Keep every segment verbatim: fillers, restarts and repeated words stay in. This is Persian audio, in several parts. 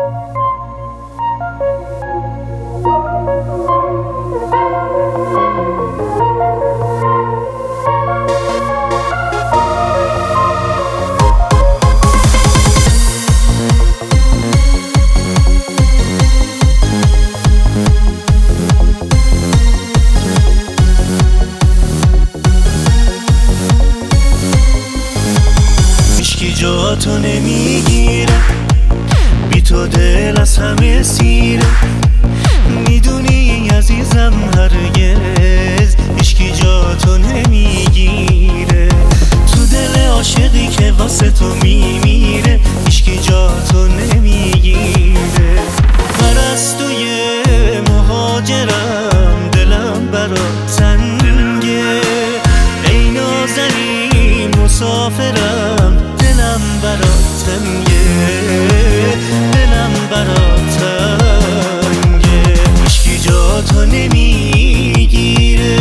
جاتو نمیگیره، بی تو دل از همه سیره. میدونی عزیزم هرگز هیچکی جاتو نمیگیره. تو دل عاشقی که واسه تو میمیره هیچکی جاتو نمیگیره. پرستوی مهاجرم، دلم برات تنگه. ای نازنین مسافرم، دلم برات تنگه، دلم برات تنگه. هیچکی جاتو نمیگیره.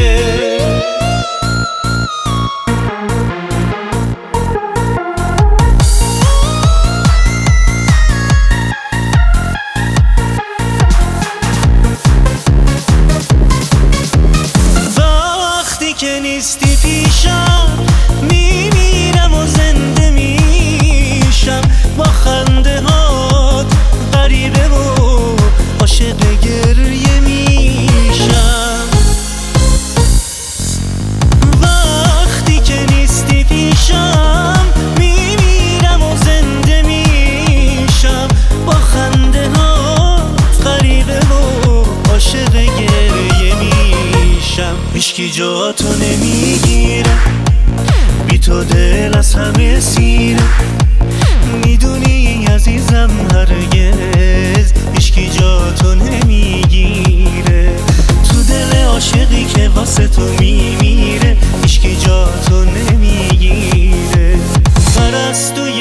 وقتی که نیستی پیشم میمیرم و زنده میشم. با خنده هات غریبه و عاشق گریه میشم. وقتی که نیستی پیشم میمیرم و زنده میشم. با خنده هات غریبه و عاشق گریه میشم. هیچکی جاتو نمیگیره، بی تو دل از همه سیره. میدونی عزیزم هرگز هیچکی جاتو نمیگیره. تو دل عاشقی که واسه تو میمیره هیچکی جاتو نمیگیره. پرستوی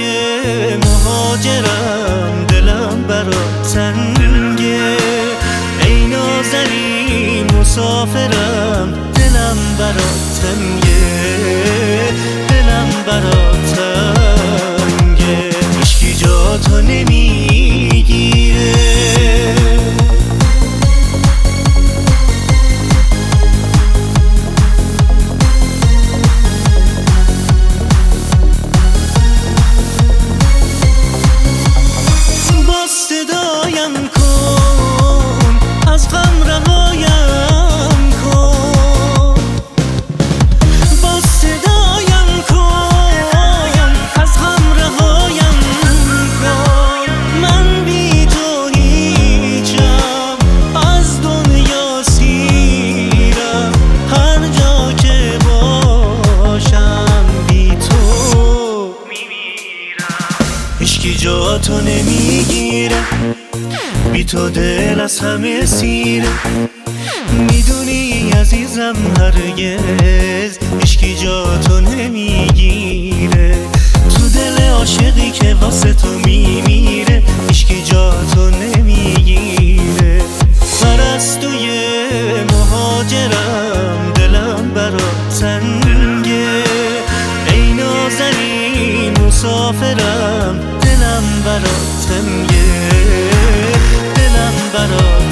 مهاجرم، دلم برات تنگه. ای نازنین مسافرم، دلم برات تنگه، دلم برات تنگه. هیچکی جاتو نمیگیره. با صدایم کن، از غم رهایم کن. با صدایم کن، از غم رهایم کن. من بی تو هیچم، از دنیا سیرم. هر جا که باشم بی تو میمیرم. هیچکی جاتو نمیگیره، بی تو دل از همه سیره. میدونی عزیزم هرگز هیچکی جاتو نمیگیره. تو دل عاشقی که واسه تو میمیره هیچکی جاتو نمیگیره. پرستوی مهاجرم، دلم برات تنگه. ای نازنین مسافرم، دلم برات تنگه، دلم برات